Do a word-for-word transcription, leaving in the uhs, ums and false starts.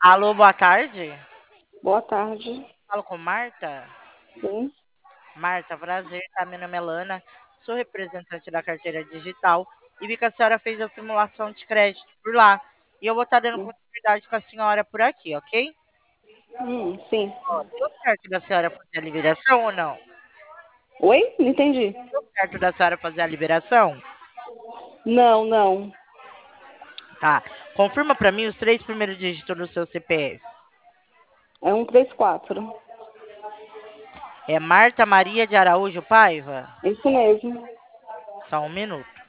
Alô, boa tarde. Boa tarde. Falo com Marta. Sim, Marta, prazer, tá? Meu nome é Lana, sou representante da carteira digital e vi que a senhora fez a simulação de crédito por lá. E eu vou estar dando sim. continuidade com a senhora por aqui, ok? Hum, sim. Ó, deu certo da senhora fazer a liberação ou não? Oi? Não entendi. Deu certo da senhora fazer a liberação? Não, não. Tá. Confirma pra mim os três primeiros dígitos do seu C P F. É um três quatro. É Marta Maria de Araújo Paiva? Isso mesmo. Só um minuto.